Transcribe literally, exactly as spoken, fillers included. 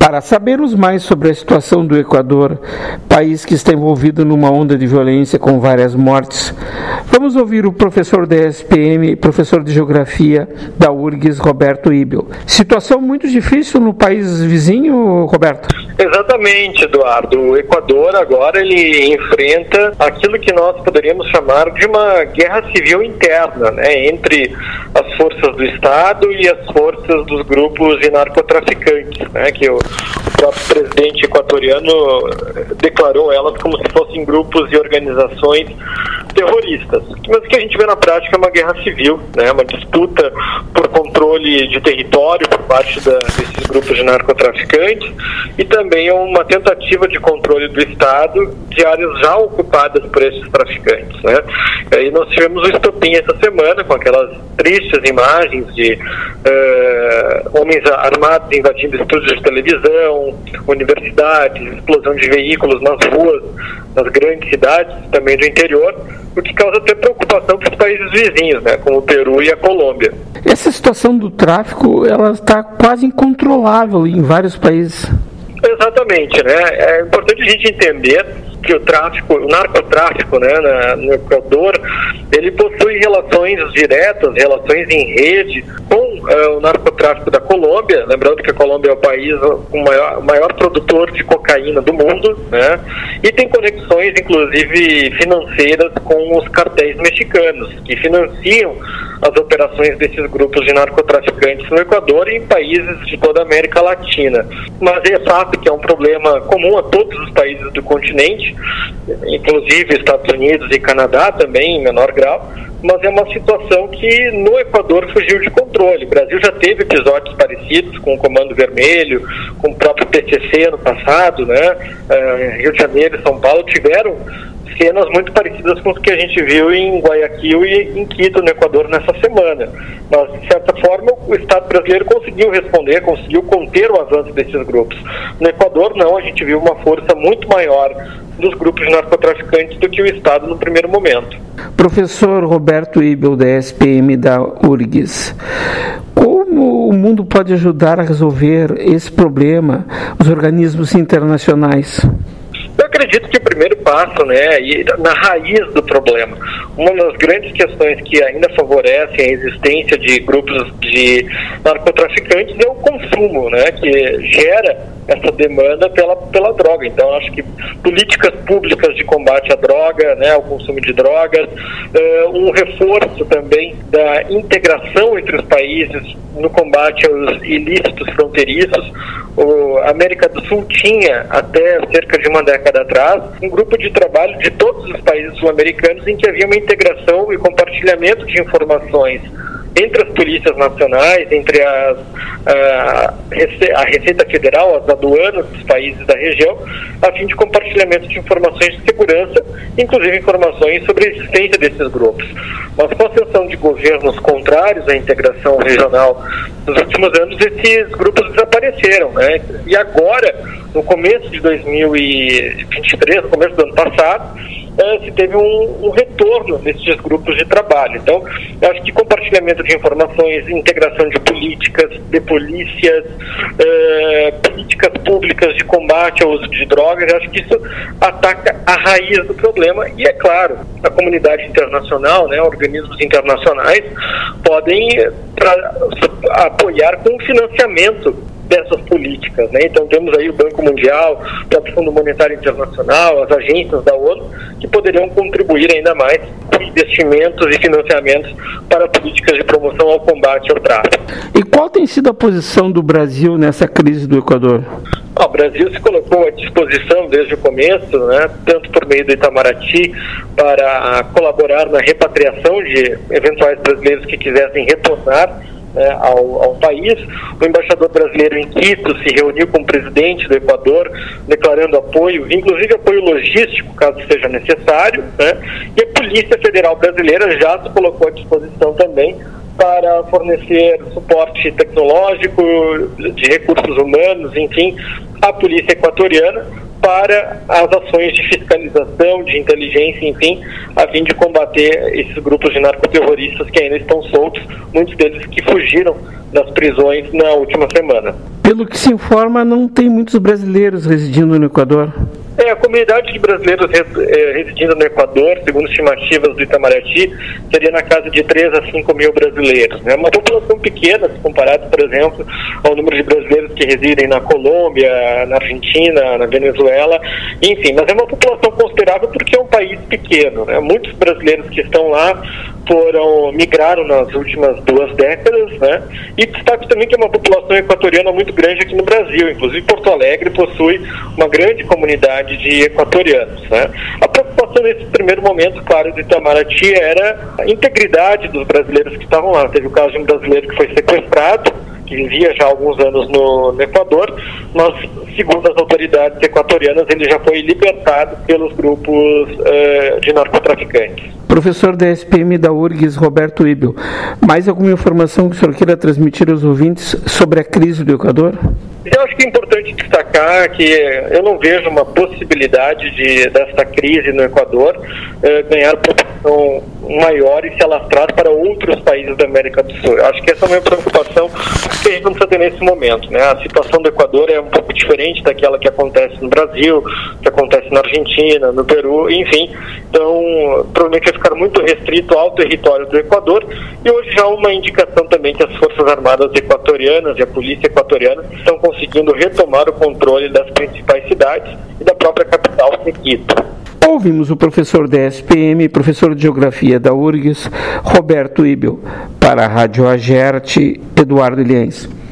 Para sabermos mais sobre a situação do Equador, país que está envolvido numa onda de violência com várias mortes, vamos ouvir o professor da E S P M, professor de Geografia da U R G S, Roberto Ibel. Situação muito difícil no país vizinho, Roberto? Exatamente, Eduardo. O Equador agora ele enfrenta aquilo que nós poderíamos chamar de uma guerra civil interna, né, entre as forças do Estado e as forças dos grupos de narcotraficantes, né, que o próprio presidente equatoriano declarou elas como se fossem grupos e organizações terroristas. Mas o que a gente vê na prática é uma guerra civil, né, uma disputa por controle de território por parte da, desses grupos de narcotraficantes e também uma tentativa de controle do Estado de áreas já ocupadas por esses traficantes, né. E aí nós tivemos um estopim essa semana com aquelas tristes imagens de uh, homens armados invadindo estúdios de televisão, universidades, explosão de veículos nas ruas, nas grandes cidades, também do interior, o que causa até preocupação para os países vizinhos, né, como o Peru e a Colômbia. Essa situação do tráfico, ela está quase incontrolável em vários países. Exatamente, né? É importante a gente entender que o tráfico, o narcotráfico, né, na, no Equador, ele possui relações diretas, relações em rede com uh, o narcotráfico da Colômbia, lembrando que a Colômbia é o país com o maior, maior produtor de cocaína do mundo, né, e tem conexões, inclusive, financeiras com os cartéis mexicanos, que financiam as operações desses grupos de narcotraficantes no Equador e em países de toda a América Latina. Mas é fato que é um problema comum a todos os países do continente, inclusive Estados Unidos e Canadá também, em menor grau, mas é uma situação que no Equador fugiu de controle. O Brasil já teve episódios parecidos com o Comando Vermelho, com o próprio P C C no passado, né? Rio de Janeiro e São Paulo tiveram cenas muito parecidas com os que a gente viu em Guayaquil e em Quito, no Equador, nessa semana. Mas, de certa forma, o Estado brasileiro conseguiu responder, conseguiu conter o avanço desses grupos. No Equador, não, a gente viu uma força muito maior dos grupos de narcotraficantes do que o Estado no primeiro momento. Professor Roberto Ibel, da E S P M da U R G S, como o mundo pode ajudar a resolver esse problema, os organismos internacionais? Eu acredito que o primeiro passo, né, e na raiz do problema, uma das grandes questões que ainda favorecem a existência de grupos de narcotraficantes é o consumo, né, que gera essa demanda pela, pela droga. Então, acho que políticas públicas de combate à droga, né, ao consumo de drogas, uh, um reforço também da integração entre os países no combate aos ilícitos fronteiriços. O, a América do Sul tinha, até cerca de uma década atrás, um grupo de trabalho de todos os países sul-americanos em que havia uma integração e compartilhamento de informações entre as polícias nacionais, entre as, a, a Receita Federal, as aduanas dos países da região, a fim de compartilhamento de informações de segurança, inclusive informações sobre a existência desses grupos. Mas com a ascensão de governos contrários à integração regional nos últimos anos, esses grupos desapareceram, né? E agora, no começo de dois mil e vinte e três, no começo do ano passado, se teve um, um retorno nesses grupos de trabalho. Então, eu acho que compartilhamento de informações, integração de políticas, de polícias, eh, políticas públicas de combate ao uso de drogas, eu acho que isso ataca a raiz do problema e, é claro, a comunidade internacional, né, organismos internacionais podem pra, apoiar com financiamento dessas políticas, né? Então temos aí o Banco Mundial, o próprio Fundo Monetário Internacional, as agências da ONU, que poderiam contribuir ainda mais com investimentos e financiamentos para políticas de promoção ao combate ao tráfico. E qual tem sido a posição do Brasil nessa crise do Equador? O Brasil se colocou à disposição desde o começo, né, tanto por meio do Itamaraty, para colaborar na repatriação de eventuais brasileiros que quisessem retornar Né, ao, ao país. O embaixador brasileiro em Quito se reuniu com o presidente do Equador, declarando apoio, inclusive apoio logístico, caso seja necessário, né, e a Polícia Federal Brasileira já se colocou à disposição também para fornecer suporte tecnológico, de recursos humanos, enfim, à polícia equatoriana, para as ações de fiscalização, de inteligência, enfim, a fim de combater esses grupos de narcoterroristas que ainda estão soltos, muitos deles que fugiram das prisões na última semana. Pelo que se informa, não tem muitos brasileiros residindo no Equador. É, a comunidade de brasileiros residindo no Equador, segundo estimativas do Itamaraty, seria na casa de três a cinco mil brasileiros. É uma população pequena, se comparado, por exemplo, ao número de brasileiros que residem na Colômbia, na Argentina, na Venezuela, enfim, mas é uma população considerável porque é um país pequeno, né? Muitos brasileiros que estão lá foram, migraram nas últimas duas décadas, né? E destaque também que é uma população equatoriana muito grande aqui no Brasil, inclusive Porto Alegre possui uma grande comunidade de equatorianos, né? A preocupação nesse primeiro momento, claro, do Itamaraty era a integridade dos brasileiros que estavam lá. Teve o caso de um brasileiro que foi sequestrado, que vivia já há alguns anos no, no Equador, mas, segundo as autoridades equatorianas, ele já foi libertado pelos grupos uh, de narcotraficantes. Professor da S P M da U R G S, Roberto Ibel, mais alguma informação que o senhor queira transmitir aos ouvintes sobre a crise do Equador? Eu acho que é importante destacar que eu não vejo uma possibilidade de, dessa crise no Equador eh, ganhar proporção maior e se alastrar para outros países da América do Sul. Eu acho que essa é uma preocupação que a gente não precisa ter nesse momento, né? A situação do Equador é um pouco diferente daquela que acontece no Brasil, que acontece na Argentina, no Peru, enfim. Então, provavelmente vai ficar muito restrito ao território do Equador, e hoje já há uma indicação também que as Forças Armadas equatorianas e a polícia equatoriana estão conseguindo retomar o controle das principais cidades e da própria capital, Quito. Ouvimos o professor da S P M, professor de Geografia da U R G S, Roberto Ibel. Para a Rádio Agerte, Eduardo Ilhães.